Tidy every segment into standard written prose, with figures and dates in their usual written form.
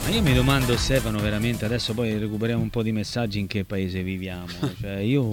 Ma io mi domando, Stefano, veramente, adesso poi recuperiamo un po' di messaggi, in che paese viviamo. Cioè, io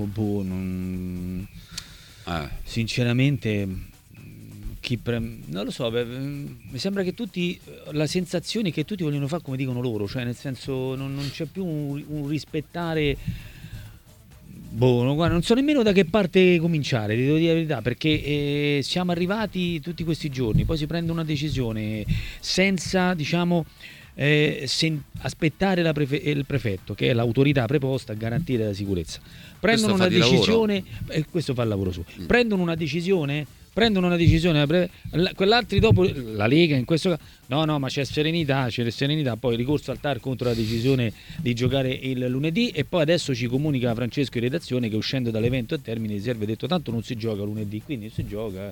sinceramente non lo so, mi sembra che tutti, la sensazione è che tutti vogliono fare come dicono loro, cioè nel senso non c'è più un rispettare. Guarda, non so nemmeno da che parte cominciare, ti devo dire la verità, perché siamo arrivati tutti questi giorni, poi si prende una decisione senza, diciamo, aspettare il prefetto, che è l'autorità preposta a garantire la sicurezza. Prendono una decisione, e questo fa il lavoro suo. Prendono una decisione, quell'altri dopo, la Lega in questo caso, no, ma c'è serenità, poi ricorso al TAR contro la decisione di giocare il lunedì, e poi adesso ci comunica Francesco in redazione che uscendo dall'evento a termine si serve detto tanto non si gioca lunedì, quindi si gioca.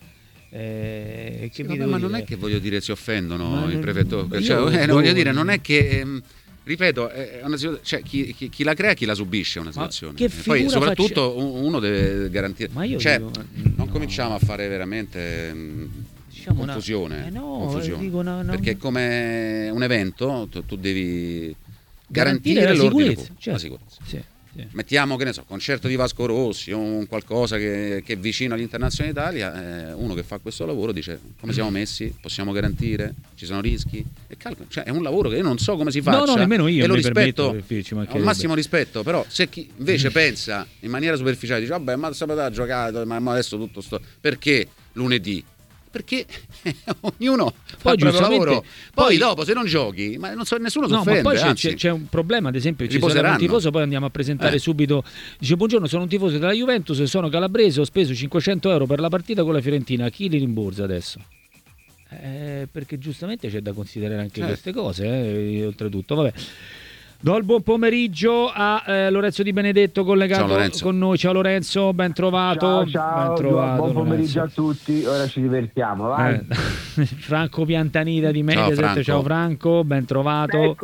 Ma non è che voglio dire si offendono il prefetto, voglio dire, non è che ripeto, è una situazione, cioè, chi la crea, chi la subisce una situazione. Poi soprattutto uno deve garantire. Non cominciamo a fare veramente confusione. Confusione. Perché come un evento tu devi garantire l'ordine pubblico, la sicurezza. Sì. Mettiamo, che ne so, concerto di Vasco Rossi o un qualcosa che è vicino all'Internazionale Italia, uno che fa questo lavoro dice come siamo messi, possiamo garantire, ci sono rischi, cioè è un lavoro che io non so come si faccia, no, nemmeno io, e lo rispetto, ho massimo rispetto, però se chi invece pensa in maniera superficiale dice vabbè, ma sabato ha giocato, ma adesso tutto sto perché lunedì? Perché ognuno fa il proprio lavoro, poi dopo se non giochi, ma non so, nessuno si offende. Ma poi c'è un problema, ad esempio, ci sarà un tifoso, poi andiamo a presentare subito, dice buongiorno, sono un tifoso della Juventus, sono calabrese, ho speso 500 euro per la partita con la Fiorentina, chi li rimborsa adesso? Perché giustamente c'è da considerare anche queste cose, oltretutto, vabbè. Do il buon pomeriggio a Lorenzo Di Benedetto collegato con noi. Ciao Lorenzo, ben trovato. Ciao, buon pomeriggio a tutti, ora ci divertiamo, vai. Franco Piantanida di Mediaset, ciao Franco, ben trovato.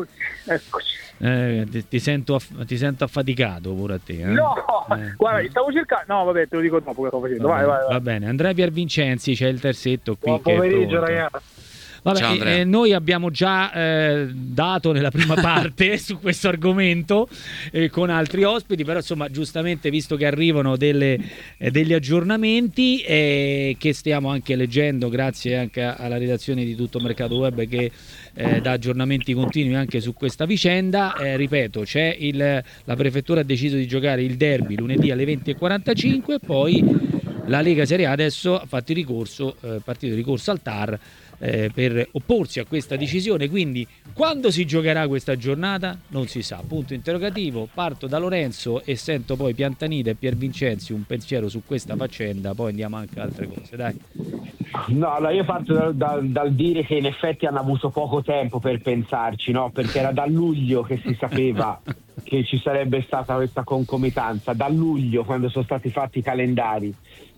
Eccoci. Ti sento affaticato pure a te. No, guarda, stavo cercando. No, vabbè, te lo dico dopo che sto facendo. Vai. Va bene, Andrea Piervincenzi, c'è il terzetto qui. Buon pomeriggio, ragazzi. Vabbè, noi abbiamo già dato nella prima parte su questo argomento con altri ospiti, però insomma giustamente visto che arrivano degli aggiornamenti che stiamo anche leggendo grazie anche alla redazione di Tutto Mercato Web che dà aggiornamenti continui anche su questa vicenda, ripeto, la prefettura ha deciso di giocare il derby lunedì alle 20:45, poi la Lega Serie A adesso ha fatto partito di ricorso al TAR per opporsi a questa decisione, quindi quando si giocherà questa giornata non si sa, punto interrogativo. Parto da Lorenzo e sento poi Piantanida e Piervincenzi un pensiero su questa faccenda, poi andiamo anche a altre cose, dai. No, allora io parto dal dire che in effetti hanno avuto poco tempo per pensarci, no? Perché era da luglio che si sapeva che ci sarebbe stata questa concomitanza, da luglio quando sono stati fatti i calendari.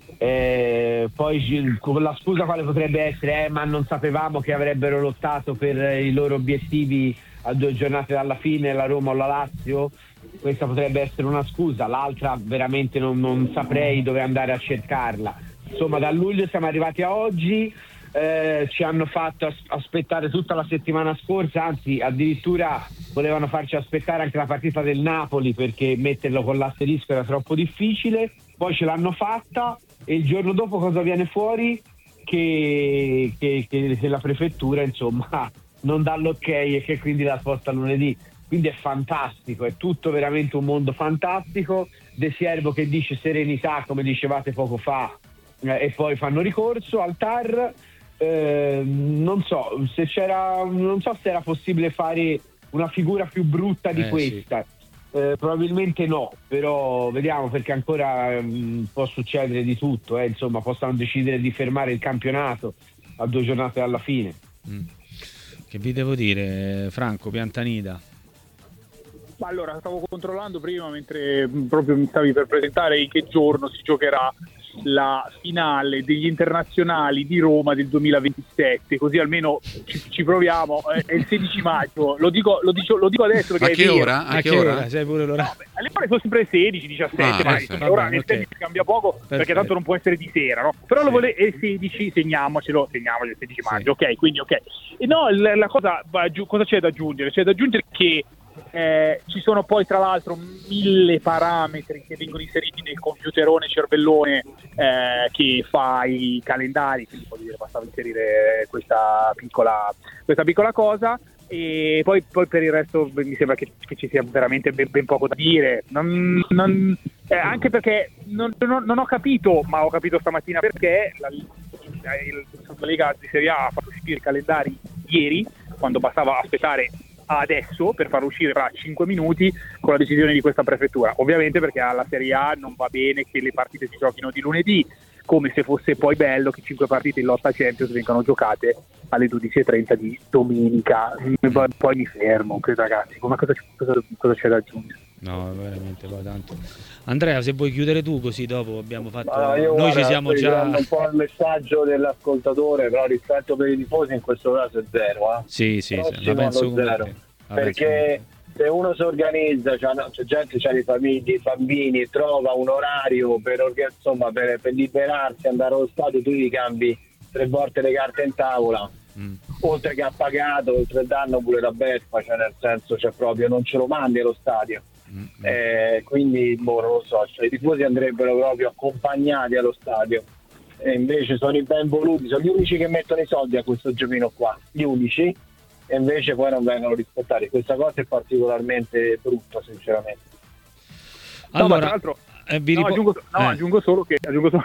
Poi con la scusa quale potrebbe essere ma non sapevamo che avrebbero lottato per i loro obiettivi a 2 giornate dalla fine, la Roma o la Lazio, questa potrebbe essere una scusa, l'altra veramente non saprei dove andare a cercarla. Insomma, da luglio siamo arrivati a oggi, ci hanno fatto aspettare tutta la settimana scorsa, anzi addirittura volevano farci aspettare anche la partita del Napoli perché metterlo con l'asterisco era troppo difficile, poi ce l'hanno fatta. E il giorno dopo cosa viene fuori? Che la prefettura insomma non dà l'ok e che quindi la sposta lunedì. Quindi è fantastico, è tutto veramente un mondo fantastico. De Siervo che dice serenità, come dicevate poco fa, e poi fanno ricorso al TAR. Non so se era possibile fare una figura più brutta di questa. Sì. Probabilmente no, però vediamo, perché ancora può succedere di tutto, insomma possono decidere di fermare il campionato a 2 giornate alla fine. Che vi devo dire, Franco Piantanida? Ma allora, stavo controllando prima mentre proprio mi stavi per presentare in che giorno si giocherà. la finale degli internazionali di Roma del 2027, così almeno ci proviamo. È il 16 maggio, lo dico adesso perché a che ora? A che ora? Sai pure l'ora? No, alle ore sono sempre 16, 17, ma insomma, ora nel tempo cambia poco, perché tanto non può essere di sera, no? Però è il 16, segniamocelo il 16 maggio, ok? Quindi ok. E no, la cosa, cosa c'è da aggiungere? C'è da aggiungere che ci sono poi tra l'altro 1000 parametri che vengono inseriti nel computerone cervellone che fa i calendari, quindi voglio dire, bastava inserire questa piccola cosa. E poi per il resto mi sembra che ci sia veramente ben poco da dire, anche perché non ho capito, ma ho capito stamattina perché la Lega di Serie A ha fatto uscire i calendari ieri, quando bastava aspettare adesso per farlo uscire tra 5 minuti con la decisione di questa prefettura, ovviamente perché alla Serie A non va bene che le partite si giochino di lunedì, come se fosse poi bello che 5 partite in lotta Champions vengano giocate alle 12:30 di domenica. Poi mi fermo, ragazzi, ma cosa c'è da aggiungere? No, veramente poi tanto. Andrea, se vuoi chiudere tu, così dopo abbiamo fatto. Noi ci siamo già. Un po' il messaggio dell'ascoltatore, però rispetto per i tifosi in questo caso è zero. Sì, la penso come zero. Perché se uno si organizza, c'è gente, c'ha dei bambini, trova un orario per liberarsi, andare allo stadio, tu gli cambi 3 volte le carte in tavola. Oltre che ha pagato, oltre il danno pure la beffa, cioè nel senso proprio non ce lo mandi allo stadio. Quindi non lo so, i tifosi andrebbero proprio accompagnati allo stadio, e invece sono i ben voluti, sono gli unici che mettono i soldi a questo giochino qua, gli unici, e invece poi non vengono rispettati. Questa cosa è particolarmente brutta, sinceramente. Allora, tra l'altro aggiungo solo che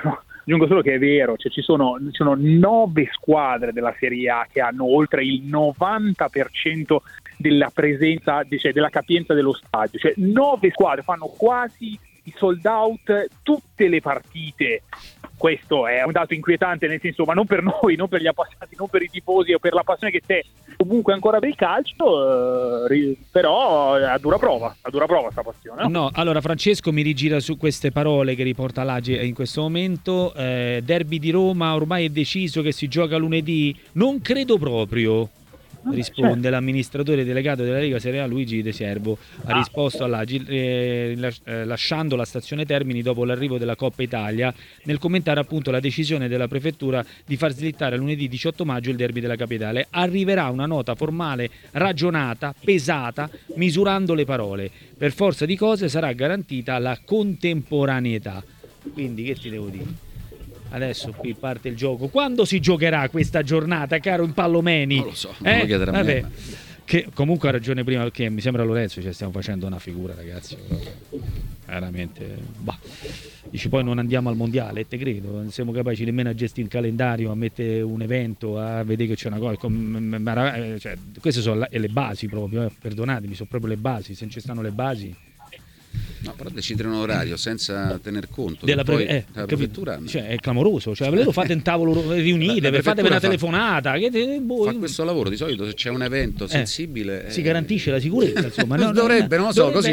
è vero, cioè ci sono 9 squadre della Serie A che hanno oltre il 90% della presenza, cioè della capienza dello stadio, cioè 9 squadre fanno quasi i sold out tutte le partite. Questo è un dato inquietante, nel senso, ma non per noi, non per gli appassionati, non per i tifosi o per la passione che c'è comunque ancora per il calcio, però a dura prova sta passione. No, allora Francesco mi rigira su queste parole che riporta l'Agi in questo momento. Derby di Roma, ormai è deciso che si gioca lunedì? Non credo proprio. Risponde l'amministratore delegato della Lega Serie A Luigi De Servo, ha risposto all'Agi lasciando la stazione Termini dopo l'arrivo della Coppa Italia, nel commentare appunto la decisione della prefettura di far slittare a lunedì 18 maggio il derby della capitale. Arriverà una nota formale ragionata, pesata, misurando le parole. Per forza di cose sarà garantita la contemporaneità. Quindi che ti devo dire? Adesso qui parte il gioco. Quando si giocherà questa giornata, caro Impallomeni? Non lo so, non lo chiedere a me. Che comunque ha ragione prima, perché mi sembra Lorenzo, stiamo facendo una figura, ragazzi. Veramente. Dici poi non andiamo al mondiale, te credo. Non siamo capaci nemmeno a gestire il calendario, a mettere un evento, a vedere che c'è una cosa. Cioè, queste sono le basi proprio, perdonatemi, sono proprio le basi. Se non ci stanno le basi. No, però decidere un orario senza tener conto della prefettura, cioè, è clamoroso, cioè lo fate in tavolo riunite, fate una telefonata fa questo lavoro. Di solito se c'è un evento sensibile si garantisce la sicurezza, insomma. Dovrebbe, non lo so, così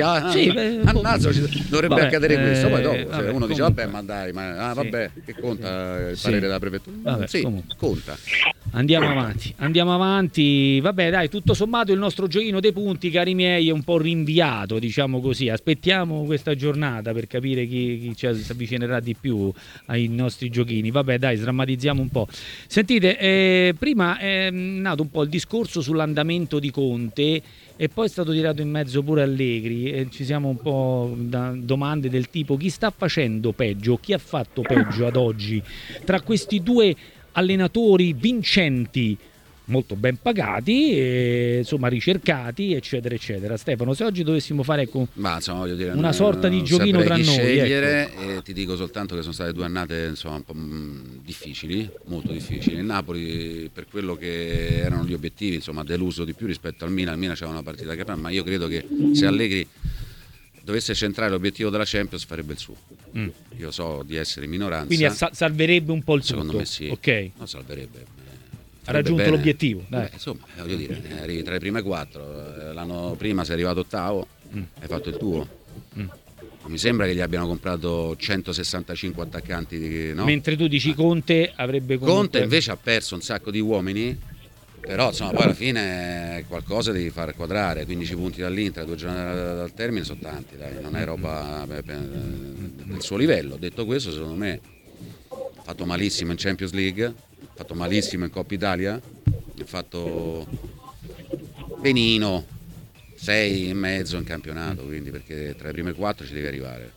dovrebbe accadere questo. Poi dopo uno dice vabbè, ma dai, che conta il parere della prefettura? Conta. Andiamo avanti. Vabbè, dai, tutto sommato il nostro giochino dei punti, cari miei, è un po' rinviato, diciamo così. Aspettiamo questa giornata per capire chi ci avvicinerà di più ai nostri giochini. Vabbè, dai, sdrammatizziamo un po'. Sentite, prima è nato un po' il discorso sull'andamento di Conte e poi è stato tirato in mezzo pure Allegri, e ci siamo un po' da domande del tipo: chi sta facendo peggio, chi ha fatto peggio ad oggi tra questi due allenatori vincenti, molto ben pagati e insomma ricercati, eccetera eccetera. Stefano, se oggi dovessimo fare voglio dire, una sorta di giochino tra noi, scegliere, ecco. Ti dico soltanto che sono state 2 annate insomma un po' difficili, molto difficili. Il Napoli, per quello che erano gli obiettivi, insomma, ha deluso di più rispetto al Milan. Il Milan c'era una partita che ma io credo che se Allegri dovesse centrare l'obiettivo della Champions farebbe il suo. Io so di essere in minoranza. Quindi salverebbe un po' il tutto. Secondo me sì. Ok. Non salverebbe. Ha raggiunto bene l'obiettivo. Dai. Insomma, voglio dire, arrivi tra le prime 4. L'anno prima sei arrivato ottavo, hai fatto il tuo. Non mi sembra che gli abbiano comprato 165 attaccanti, no? Mentre tu dici Conte avrebbe Conte invece ha perso un sacco di uomini, però insomma poi alla fine qualcosa devi far quadrare. 15 punti dall'Inter, 2 giornate dal termine sono tanti, dai, non è roba del suo livello. Detto questo, secondo me ha fatto malissimo in Champions League, ha fatto malissimo in Coppa Italia, ha fatto benino 6,5 in campionato, quindi perché tra le prime 4 ci devi arrivare.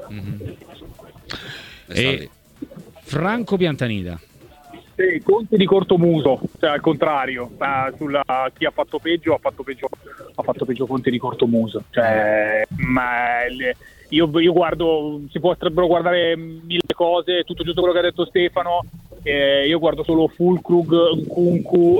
E Franco Piantanida. Sì, Conte di cortomuso, cioè al contrario, sulla chi ha fatto peggio Conte di cortomuso, cioè, io guardo, si potrebbero guardare mille cose, tutto giusto quello che ha detto Stefano, io guardo solo Fulkrug, Nkunku,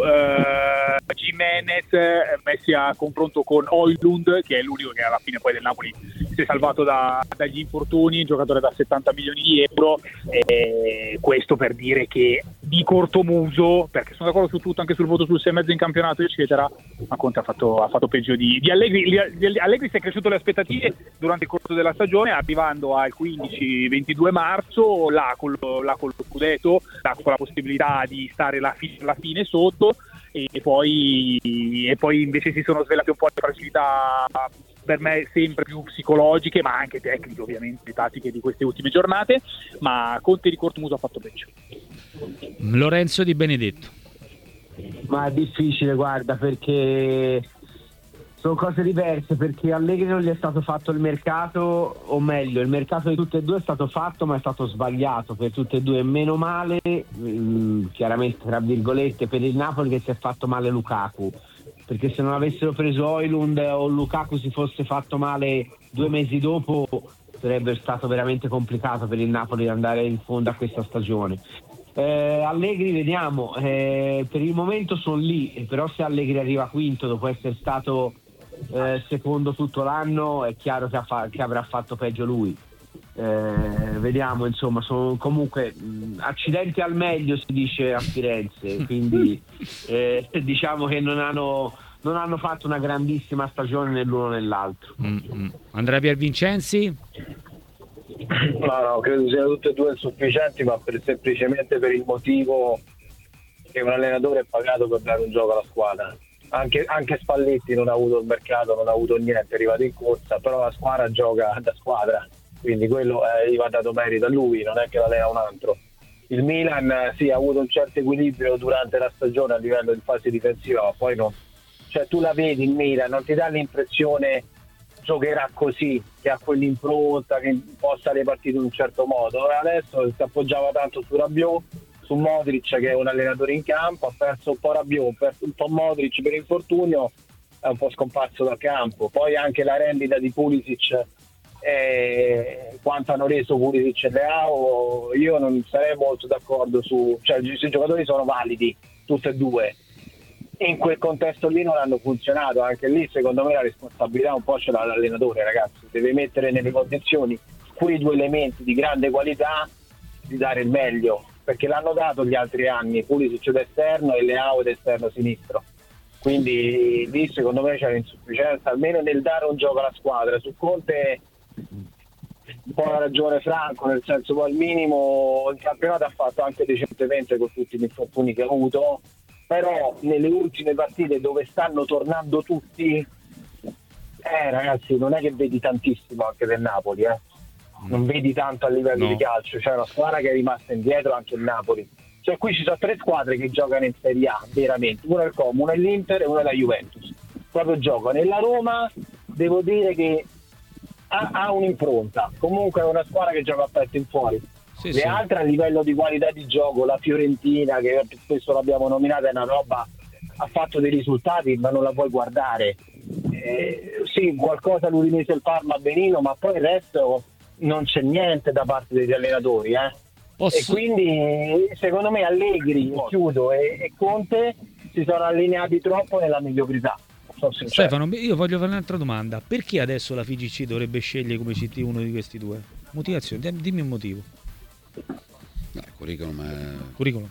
Gimenez messi a confronto con Højlund, che è l'unico che alla fine poi del Napoli si è salvato dagli infortuni, giocatore da 70 milioni di euro, questo per dire che di cortomuso, perché sono d'accordo su tutto, anche sul voto sul 6,5 in campionato eccetera, ma Conte ha fatto peggio di Allegri. Allegri si è cresciuto le aspettative durante il corso della stagione, arrivando al 15-22 marzo là con lo scudetto, con la possibilità di stare alla fine sotto, e poi invece si sono svelate un po' le fragilità per me sempre più psicologiche, ma anche tecniche ovviamente, tattiche di queste ultime giornate, ma Conte di cortomuso ha fatto peggio. Lorenzo Di Benedetto. Ma è difficile, guarda, perché sono cose diverse, perché Allegri non gli è stato fatto il mercato, o meglio il mercato di tutte e due è stato fatto, ma è stato sbagliato per tutte e due, meno male chiaramente tra virgolette per il Napoli che si è fatto male Lukaku, perché se non avessero preso Højlund o Lukaku si fosse fatto male 2 mesi dopo sarebbe stato veramente complicato per il Napoli andare in fondo a questa stagione. Allegri vediamo, per il momento sono lì, però se Allegri arriva quinto dopo essere stato secondo tutto l'anno è chiaro che avrà fatto peggio lui. Vediamo, insomma, sono comunque accidenti al meglio, si dice a Firenze, quindi diciamo che non hanno fatto una grandissima stagione né l'uno né l'altro. Andrea Piervincenzi? No, credo siano tutte e due insufficienti, ma semplicemente per il motivo che un allenatore è pagato per dare un gioco alla squadra. Anche Spalletti non ha avuto il mercato, non ha avuto niente, è arrivato in corsa, però la squadra gioca da squadra, quindi quello gli va dato merito a lui, non è che l'allena un altro. Il Milan sì, ha avuto un certo equilibrio durante la stagione a livello di fase difensiva, ma poi no, cioè tu la vedi il Milan, non ti dà l'impressione giocherà così, che ha quell'impronta, che possa le partite in un certo modo. Adesso si appoggiava tanto su Rabiot, su Modric che è un allenatore in campo, ha perso un po' Rabiot, ha perso un po' Modric per infortunio, è un po' scomparso dal campo. Poi anche la rendita di Pulisic, quanto hanno reso Pulisic e Leao, io non sarei molto d'accordo cioè i giocatori sono validi tutti e due, e in quel contesto lì non hanno funzionato. Anche lì secondo me la responsabilità un po' ce l'ha l'allenatore, ragazzi, deve mettere nelle condizioni quei due elementi di grande qualità di dare il meglio, perché l'hanno dato gli altri anni, Pulisic d'esterno e Leao d'esterno sinistro, quindi lì secondo me c'è l'insufficienza almeno nel dare un gioco alla squadra. Su Conte un po' ha ragione Franco, nel senso poi al minimo il campionato ha fatto anche decentemente con tutti gli infortuni che ha avuto, però nelle ultime partite dove stanno tornando tutti, ragazzi, non è che vedi tantissimo anche del Napoli, non vedi tanto a livello di calcio, c'è una squadra che è rimasta indietro, anche il Napoli. Cioè qui ci sono 3 squadre che giocano in Serie A veramente, una è il Como, una è l'Inter e una è la Juventus, proprio giocano. Nella Roma devo dire che ha un'impronta, comunque è una squadra che gioca a petto in fuori. Le altre a livello di qualità di gioco, la Fiorentina che spesso l'abbiamo nominata, è una roba, ha fatto dei risultati ma non la puoi guardare. Sì, qualcosa l'Udinese e il Parma benino, ma poi il resto non c'è niente da parte degli allenatori, E quindi secondo me Allegri, chiudo, e Conte si sono allineati troppo nella mediocrità. Stefano, io voglio fare un'altra domanda: perché adesso la FIGC dovrebbe scegliere come CT uno di questi due? Motivazione, dimmi un motivo. Curriculum.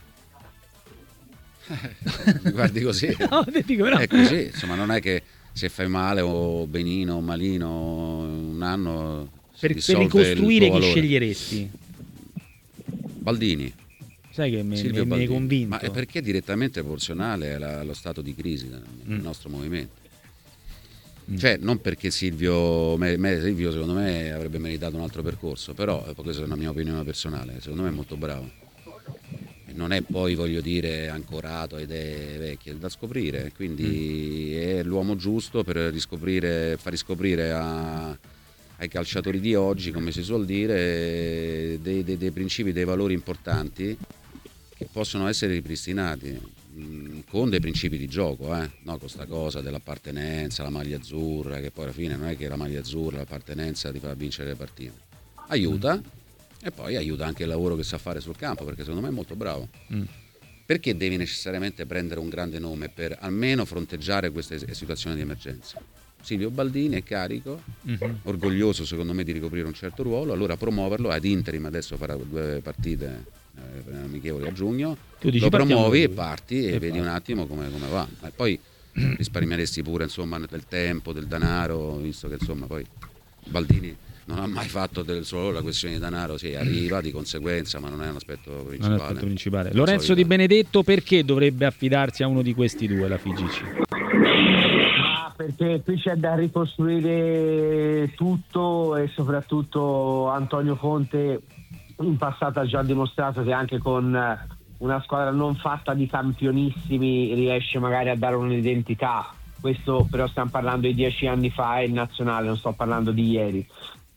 Mi guardi così? No, dico, no. È così, insomma, non è che se fai male o benino o malino un anno Per ricostruire chi sceglieresti? Baldini. Sai che mi hai convinto. Ma è perché è direttamente proporzionale allo stato di crisi del nostro movimento. Cioè, non perché Silvio secondo me avrebbe meritato un altro percorso, però questa è una mia opinione personale, secondo me è molto bravo. E non è poi, voglio dire, ancorato a idee vecchie, è da scoprire, quindi è l'uomo giusto per far riscoprire ai calciatori di oggi, come si suol dire, dei principi, dei valori importanti che possono essere ripristinati con dei principi di gioco, no? Con sta cosa dell'appartenenza, la maglia azzurra, che poi alla fine non è che la maglia azzurra, l'appartenenza ti fa vincere le partite, aiuta, e poi aiuta anche il lavoro che sa fare sul campo, perché secondo me è molto bravo. Perché devi necessariamente prendere un grande nome per almeno fronteggiare queste situazioni di emergenza? Silvio Baldini è carico, orgoglioso secondo me di ricoprire un certo ruolo, allora promuoverlo ad interim, adesso farà 2 partite amichevoli a giugno, lo promuovi e parti e vedi un attimo come va. E poi risparmieresti pure, insomma, del tempo, del denaro, visto che insomma poi Baldini non ha mai fatto solo la questione di denaro, sì, arriva di conseguenza, ma non è un aspetto principale. Lorenzo Di Benedetto, perché dovrebbe affidarsi a uno di questi due, la FIGC? Perché qui c'è da ricostruire tutto, e soprattutto Antonio Conte in passato ha già dimostrato che anche con una squadra non fatta di campionissimi riesce magari a dare un'identità. Questo però stiamo parlando di 10 anni fa, è il nazionale, non sto parlando di ieri.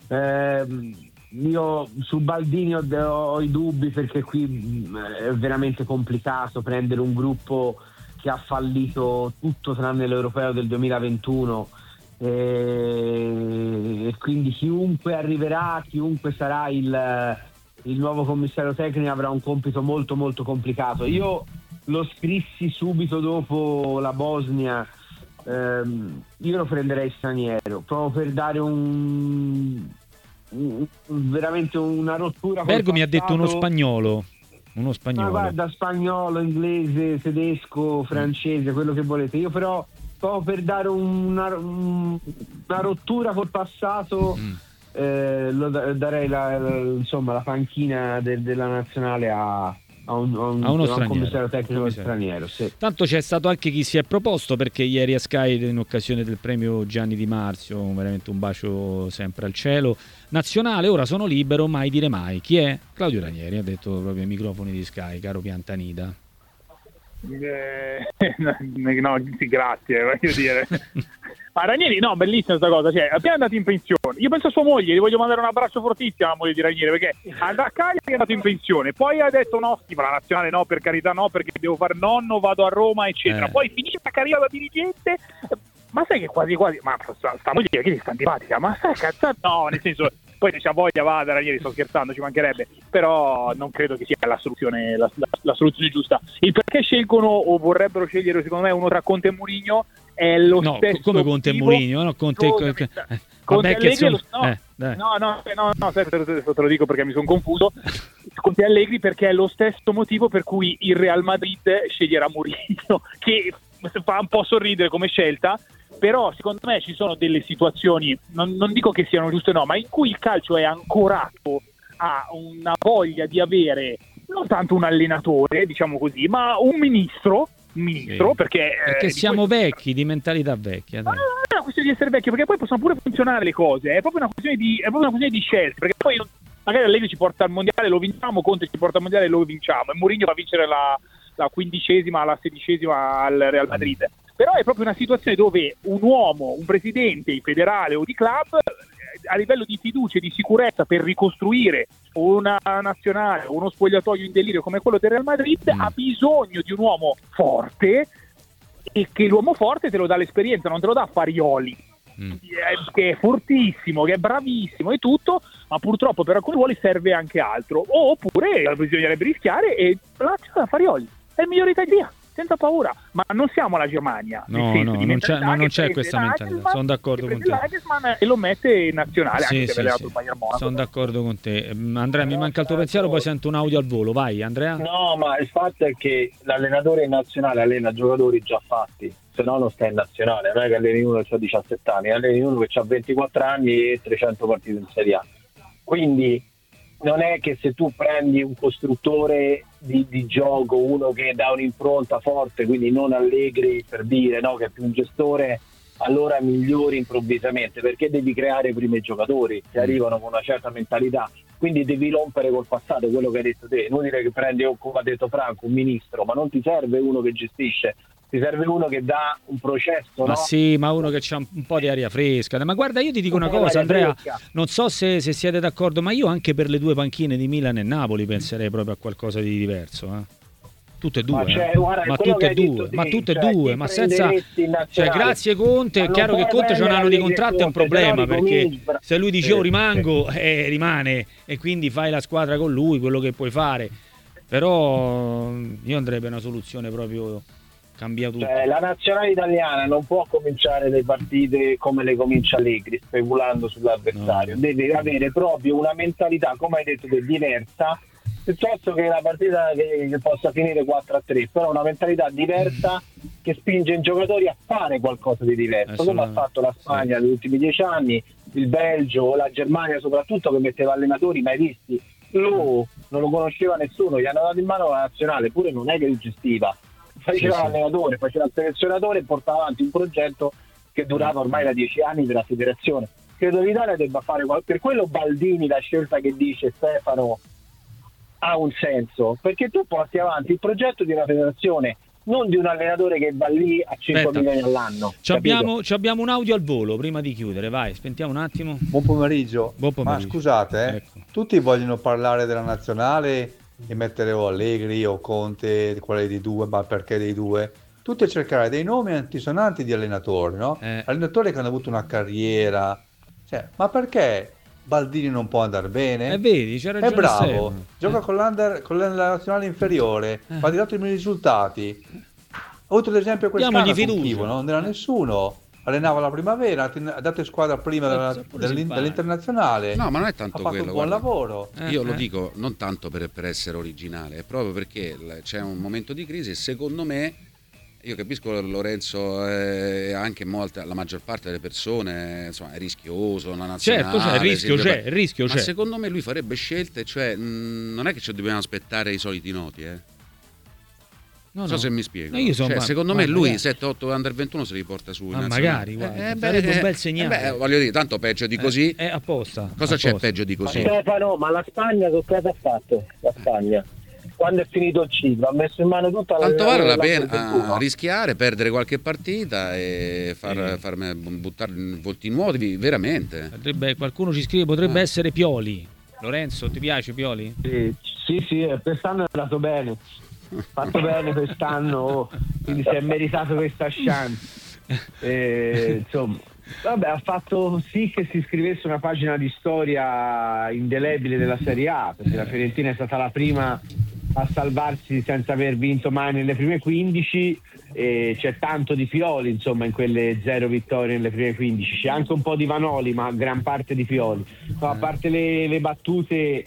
Io su Baldini ho i dubbi, perché qui è veramente complicato prendere un gruppo che ha fallito tutto tranne l'Europeo del 2021, e quindi chiunque arriverà, chiunque sarà il nuovo commissario tecnico avrà un compito molto molto complicato. Io lo scrissi subito dopo la Bosnia, io lo prenderei straniero, proprio per dare veramente una rottura. Bergo mi ha detto uno spagnolo. Ma guarda, spagnolo, inglese, tedesco, francese, quello che volete. Io però proprio per dare una rottura col passato, darei la panchina della nazionale a uno commissario tecnico straniero. Sì. Tanto c'è stato anche chi si è proposto, perché ieri a Sky, in occasione del premio Gianni Di Marzio, veramente un bacio sempre al cielo, nazionale, ora sono libero, mai dire mai. Chi è? Claudio Ranieri, ha detto proprio ai microfoni di Sky, caro Piantanida. No, sì, grazie, voglio dire. Ma Ranieri, no, bellissima questa cosa, cioè, appena andato in pensione, io penso a sua moglie, gli voglio mandare un abbraccio fortissimo alla moglie di Ranieri, perché a Cagliari è andato in pensione, poi ha detto no, sì, ma la nazionale no, per carità no, perché devo fare nonno, vado a Roma, eccetera. Poi finisce la carriera da dirigente, ma sai che quasi, ma sta moglie che ti sta antipatica, ma sai cazzato, no, nel senso, poi se c'ha voglia va da Ranieri, sto scherzando, ci mancherebbe, però non credo che sia la soluzione giusta. Il perché scelgono o vorrebbero scegliere, secondo me, uno tra Conte e Mourinho è lo stesso. Come Conte e Mourinho, no? Conte Allegri, no, te lo dico perché mi sono confuso. Conte Allegri, perché è lo stesso motivo per cui il Real Madrid sceglierà Mourinho, che fa un po' sorridere come scelta. Però secondo me ci sono delle situazioni, non dico che siano giuste no, ma in cui il calcio è ancorato a una voglia di avere non tanto un allenatore, diciamo così, ma un ministro, sì. Perché siamo vecchi, di mentalità vecchia. Ma non è una questione di essere vecchi, perché poi possono pure funzionare le cose, è proprio una questione di scelte, perché poi magari Allegri ci porta al mondiale, lo vinciamo, Conte ci porta al mondiale, lo vinciamo, e Mourinho va a vincere la 15ª, la 16ª al Real Madrid. Però è proprio una situazione dove un uomo, un presidente federale o di club, a livello di fiducia e di sicurezza per ricostruire una nazionale o uno spogliatoio in delirio come quello del Real Madrid, ha bisogno di un uomo forte, e che l'uomo forte te lo dà l'esperienza, non te lo dà Farioli, che è fortissimo, che è bravissimo e tutto, ma purtroppo per alcuni ruoli serve anche altro. Oppure bisognerebbe rischiare e lanciare da Farioli, è il migliore italiano. senza paura, ma non siamo la Germania. No, non c'è questa mentalità, sono d'accordo con te. E lo mette in nazionale, sì, anche se sì. Sono d'accordo con te. Andrea, mi manca il tuo pensiero, poi sento un audio al volo, vai Andrea. No, ma il fatto è che l'allenatore in nazionale allena giocatori già fatti, se no non sta in nazionale, non è che alleni uno che ha 17 anni, alleni uno che ha 24 anni e 300 partite in Serie A. Quindi non è che se tu prendi un costruttore di gioco, uno che dà un'impronta forte, quindi non Allegri per dire, no, che è più un gestore, allora migliori improvvisamente, perché devi creare prima i giocatori che arrivano con una certa mentalità, quindi devi rompere col passato, quello che hai detto te. Non dire che prendi, come ha detto Franco, un ministro, ma non ti serve uno che gestisce, ti serve uno che dà un processo, ma no? sì, ma uno che c'ha un po' di aria fresca. Ma guarda, io ti dico una cosa, Andrea, non so se siete d'accordo, ma io anche per le due panchine di Milan e Napoli penserei proprio a qualcosa di diverso, Tutte e due, ma tutte e due, ma senza, grazie Conte. È chiaro che Conte c'ha un anno di contratto, è un problema, perché se lui dice rimango, rimane, e quindi fai la squadra con lui, quello che puoi fare. Però io andrei per una soluzione proprio cambia tutto. La nazionale italiana non può cominciare le partite come le comincia Allegri, speculando sull'avversario. No. Deve avere proprio una mentalità, come hai detto, diversa, piuttosto che la partita che possa finire 4-3, però una mentalità diversa che spinge i giocatori a fare qualcosa di diverso, come ha fatto la Spagna negli ultimi 10 anni, il Belgio, la Germania soprattutto, che metteva allenatori mai visti. Non lo conosceva nessuno, gli hanno dato in mano la nazionale, pure non è che li gestiva, faceva l'allenatore, faceva il selezionatore e portava avanti un progetto che durava ormai da 10 anni della federazione. Credo l'Italia debba fare per quello Baldini, la scelta che dice Stefano, ha un senso, perché tu porti avanti il progetto di una federazione, non di un allenatore che va lì a 5 milioni all'anno. Abbiamo un audio al volo prima di chiudere, vai, spentiamo un attimo. Buon pomeriggio. Ma scusate, tutti vogliono parlare della nazionale e mettere o Allegri o Conte, quale dei due, ma perché dei due? Tutti a cercare dei nomi antisonanti di allenatori, no? Allenatori che hanno avuto una carriera, ma perché Baldini non può andare bene? Vedi, c'è ragione. È bravo, gioca con la nazionale inferiore, fa degli ottimi risultati. Ho avuto l'esempio quest'anno con Chivo, non era nessuno, allenava la primavera, ha dato in squadra prima dell'internazionale. No, ma non è tanto ha fatto quello. Un buon lavoro. Io lo dico non tanto per essere originale, è proprio perché c'è un momento di crisi e secondo me, io capisco Lorenzo, anche la maggior parte delle persone, insomma, è rischioso la nazionale. Certo, il rischio c'è. Ma secondo me lui farebbe scelte, cioè non è che ci dobbiamo aspettare i soliti noti, Non so se mi spiego. Secondo me lui 7-8 under 21 se li porta su. Ma magari, sarebbe un bel segnale. Voglio dire, tanto peggio di così. È apposta. Cosa c'è peggio di così? Stefano, ma la Spagna che cosa ha fatto? La Spagna, quando è finito il ciclo, ha messo in mano tutta la. Tanto vale la pena rischiare, perdere qualche partita e far buttare volti nuovi, veramente. Qualcuno ci scrive, potrebbe essere Pioli. Lorenzo, ti piace Pioli? Sì, quest'anno è andato bene. Fatto bene quest'anno, quindi si è meritato questa chance. Insomma, ha fatto sì che si scrivesse una pagina di storia indelebile della Serie A, perché la Fiorentina è stata la prima a salvarsi senza aver vinto mai nelle prime 15, e c'è tanto di Pioli, insomma, in quelle 0 vittorie nelle prime 15. C'è anche un po' di Vanoli, ma gran parte di Pioli. A parte le battute,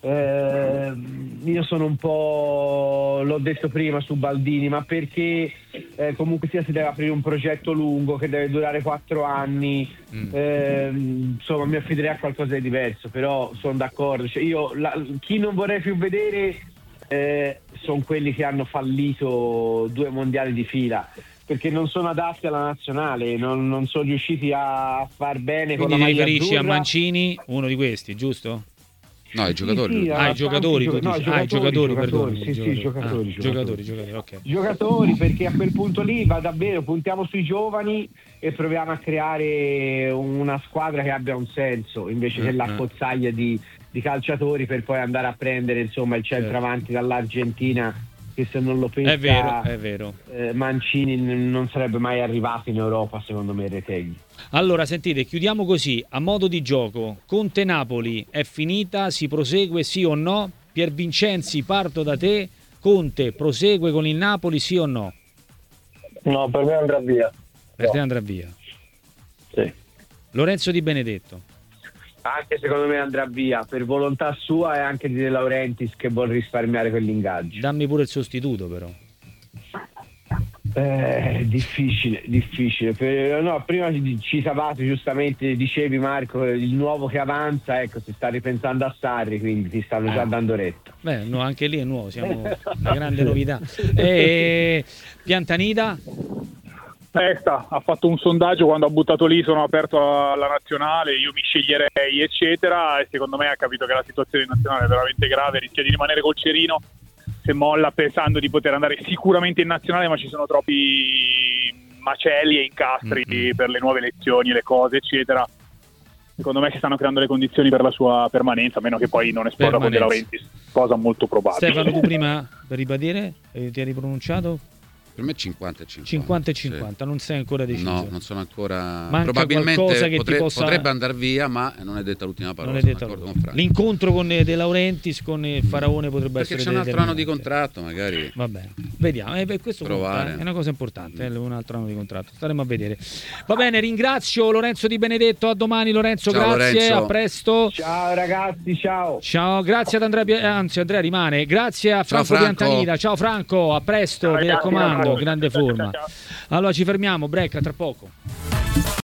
io sono un po', l'ho detto prima su Baldini, ma perché comunque sia si deve aprire un progetto lungo che deve durare 4 anni. Insomma, mi affiderei a qualcosa di diverso, però sono d'accordo, chi non vorrei più vedere sono quelli che hanno fallito 2 mondiali di fila, perché non sono adatti alla nazionale, non sono riusciti a far bene. Quindi con la maglia riferisci azzurra. A Mancini, uno di questi, giusto? No, i giocatori. I giocatori, giocatori, ok. Giocatori, perché a quel punto lì va davvero, puntiamo sui giovani e proviamo a creare una squadra che abbia un senso, invece che l'accozzaglia di calciatori per poi andare a prendere, insomma, il centravanti dall'Argentina, che se non lo pensa è vero. Mancini non sarebbe mai arrivato in Europa, secondo me, Retegui. Allora, sentite, chiudiamo così, a modo di gioco. Conte-Napoli è finita, si prosegue sì o no? Pier Vincenzi, parto da te. Conte prosegue con il Napoli sì o no? No, per me andrà via. Per te andrà via? Sì. Lorenzo Di Benedetto? Anche secondo me andrà via, per volontà sua e anche di De Laurentiis, che vuol risparmiare quell'ingaggio. Dammi pure il sostituto però. Difficile. No, prima ci Sabato, giustamente dicevi Marco, il nuovo che avanza, ecco, si sta ripensando a Sarri, quindi ti stanno già dando retta. Beh, no, anche lì è nuovo, siamo una grande novità. Piantanida? Ha fatto un sondaggio quando ha buttato lì, sono aperto alla nazionale, io mi sceglierei eccetera, e secondo me ha capito che la situazione nazionale è veramente grave, rischia di rimanere col cerino se molla, pensando di poter andare sicuramente in nazionale, ma ci sono troppi macelli e incastri per le nuove elezioni, le cose eccetera. Secondo me si stanno creando le condizioni per la sua permanenza, a meno che poi non esploda con De Laurentiis, cosa molto probabile. Stefano, tu prima, per ribadire, ti eri pronunciato? Per me 50 e 50. 50 e 50, sì. Non sei ancora deciso? No, non sono ancora. Manca probabilmente che potrebbe andare via, ma non è detta l'ultima parola. L'incontro con De Laurentiis, con il Faraone potrebbe perché essere. Perché c'è un altro anno di contratto, magari. Va bene, vediamo. Questo è una cosa importante, un altro anno di contratto. Staremo a vedere. Va bene, ringrazio Lorenzo Di Benedetto. A domani, Lorenzo. Ciao, grazie. Lorenzo. A presto. Ciao ragazzi, ciao. Ciao, grazie ad Andrea. Anzi, Andrea rimane. Grazie a Franco Piantanida. Ciao Franco, a presto. Mi raccomando. Grande forma. Allora ci fermiamo, break tra poco.